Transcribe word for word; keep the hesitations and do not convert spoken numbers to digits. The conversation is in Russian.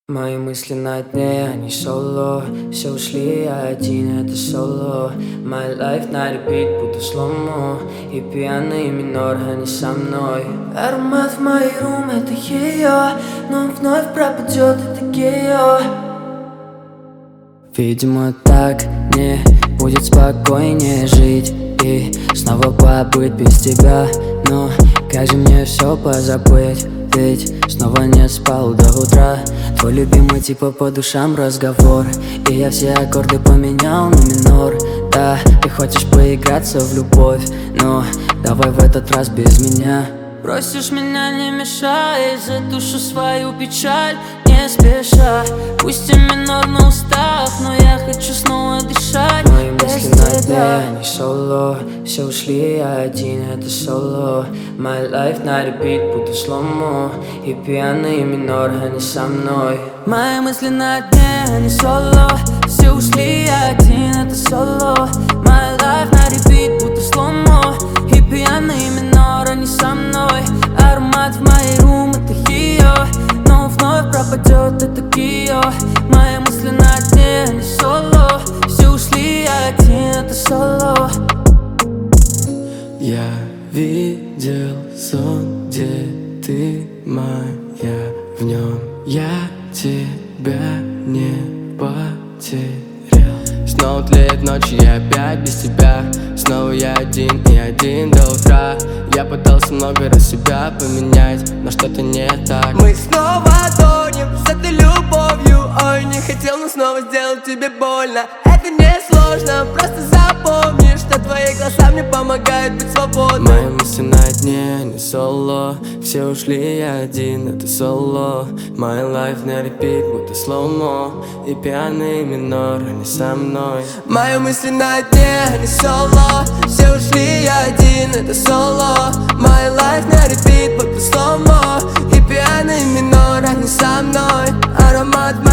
Мои мысли на дне, они соло. Все ушли, я один, это соло. My life на репит, будто сломо. И пьяный минор, они со мной. Аромат в моей рум, это ее. Но он вновь пропадет, это гео. Видимо, так не будет спокойнее жить и снова побыть без тебя. Но как же мне все позабыть? Ведь снова не спал до утра. Твой любимый типа по душам разговор. И я все аккорды поменял на минор. Да, ты хочешь поиграться в любовь, но давай в этот раз без меня. Просишь меня не мешай, затушу свою печаль не спеша. Пусть и минор на устах, но я хочу снова дышать. Мои мысли на дне, они соло. Все ушли, я один, это соло. My life на репит, будто сломо. И пьяный минор, они со мной. Мои мысли на дне, они соло. Все ушли, я один, это соло. My life на репит, будто сломо. И пьяный минор, они со мной. Аромат в моей рум, это ее. Но вновь пропадет, это гео. Мои мысли на дне, они соло. Все ушли, я один, это соло. Я видел сон, где ты моя. В нем я тебя не потерял. Снова тлеет ночь, и я опять без тебя. Снова я один и один до утра. Я пытался много раз себя поменять, но что-то не так. Мы снова тонем с этой любовью. Ой, не хотел, но снова сделал тебе больно. Это не сложно, просто запомни, что твои глаза мне помогают быть свободным. Мои мысли на дне, не соло. Все ушли, я один, это соло. My life на репит, будто слоумо. И пьяный минор, они со мной. Мои мысли на дне, не соло. Все ушли, я один, это соло. My life на репит, будто слоумо. И пьяный минор, они со мной. Аромат